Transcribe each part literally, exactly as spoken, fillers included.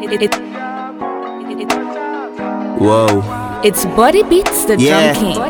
It, it, Whoa. it's Body Beats the Yeah. Drum King.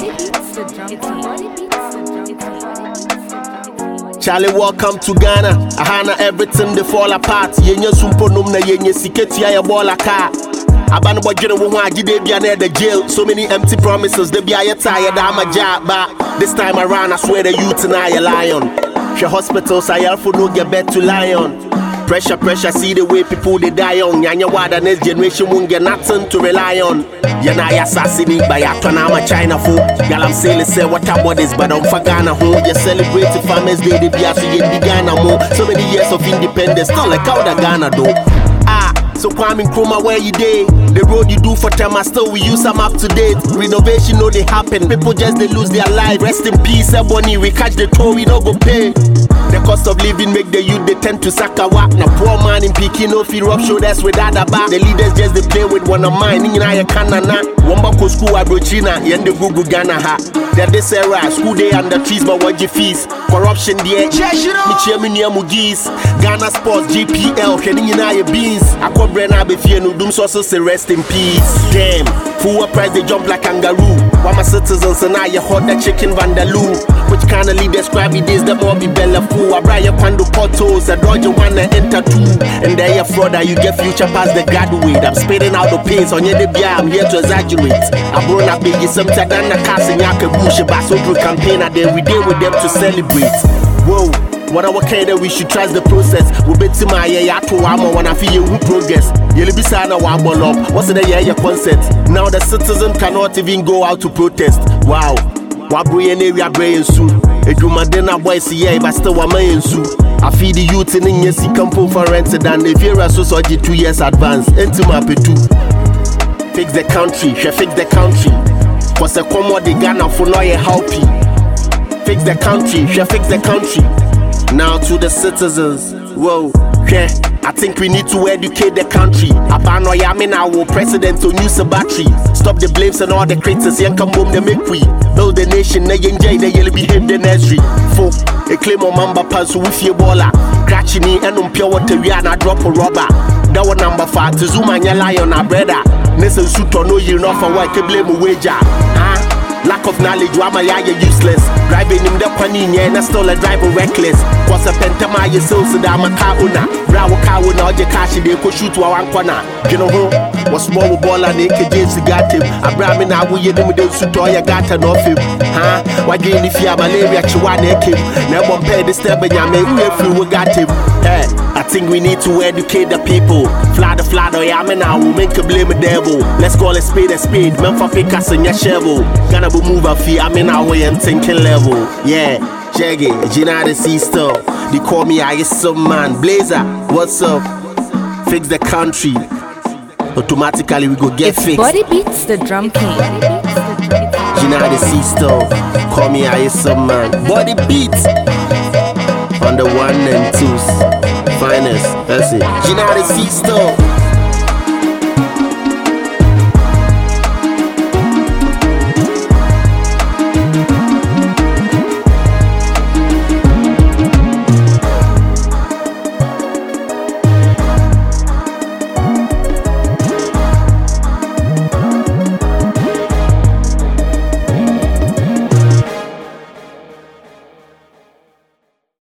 Charlie, welcome to Ghana. Ahana, everything they fall apart. Yenye sumpo numna yenye siketi ya bola ka. Abana bojere wo ho agide bia na the jail. So many empty promises. They be a tired I'm a job, but this time around I swear the youth and I a lion. She hospitals I for no get back to lion. Pressure, pressure, see the way people they die on. Yanya wada next generation won't get nothing to rely on. Yana ya assassinate by a ton I'm a China fool. Y'all I'm saying say what about this, but I'm for Ghana home. You celebrate the Farmers Day, they be as you get the Ghana more. So many years of independence, not like how the Ghana though. Ah, so Kwame Nkrumah where you day? The road you do for time, I still we use them up to date. Renovation no they happen, people just they lose their life. Rest in peace, Ebony, we catch the toll, we no go pay. The cost of living make the youth they tend to sakawa. Now poor man in Peking no feel rub shoulders with other back. The leaders just they play with one of mine. Nina ya kanana. Wamba ko school abrochina yende gugu Ghana ha. That this era school day under trees but what you fees. Corruption there. Michia minia mugis. Ghana Sports G P L. Kenina ya beans. Akwa brena be fear no doom so say rest in peace. Damn. Full price they jump like kangaroo. Why my citizens and I you hot that chicken vandaloo. Which kind of lead describe it is the more be bella fool. I bring your pando portals, a dodge you wanna enter too. And there you fraud that you get future past the graduate. I'm spitting out the pace on your debut, I'm here to exaggerate. I brought up big some than the cast in Yaka Bush, but so through campaign and then we deal with them to celebrate. Whoa. What our kind that we should trust the process. We bet to my yeah to one when I feel you progress. You'll be signing a one up. What's the year your concept? Now the citizen cannot even go out to protest. Wow. Wabri and area brain soon. If you madena boy see yeah, but still a man soon. I feed the youth in yes, he come for rent than if you're a society two years advance. Into my two. Fix the country, she fix the country. Cause a commode the Ghana for no helpy. Fix the country, she fix the country. Now to the citizens, whoa, yeah. I think we need to educate the country. Abano yamin our president to use a battery. Stop the blames and all the critics. Young come home, they make we build the nation. They enjoy, they will behave the nursery. Folk, a claim on mamba pants with your baller. Catching me and on pure water, we are not drop a rubber. That one number five to zoom and your lion, our brother. Nelson suit or no, you not for what can blame a wager. Huh? Lack of knowledge, why my eye useless. Driving him the panini and I still a driver reckless. Cause a pentama you so so damn a kauna. Bravo kauna, the cash they could shoot to one corner. You know who? Was small ball and naked James got him. A Brahmin, I will you them with the suit or you got an off him. Huh? Why didn't if you have malaria, Chihuahua him? Never pay the step and you may we got him. Hey, I think we need to educate the people. Fly the fly the yamin, I will make a blame a devil. Let's call a spade a spade. Man for fake us in your shovel. Gonna move a fee, I'm in our way and thinking level. Yeah, Jaggy, Gina the sea stuff. They call me I some man. Blazer, what's up? Fix the country. Automatically we go get It's fixed. Body Beats the Drum King. Gina the sea stuff. Call me I some man. Body beats on the one and twos. Finest, that's it. Gina the sea stuff.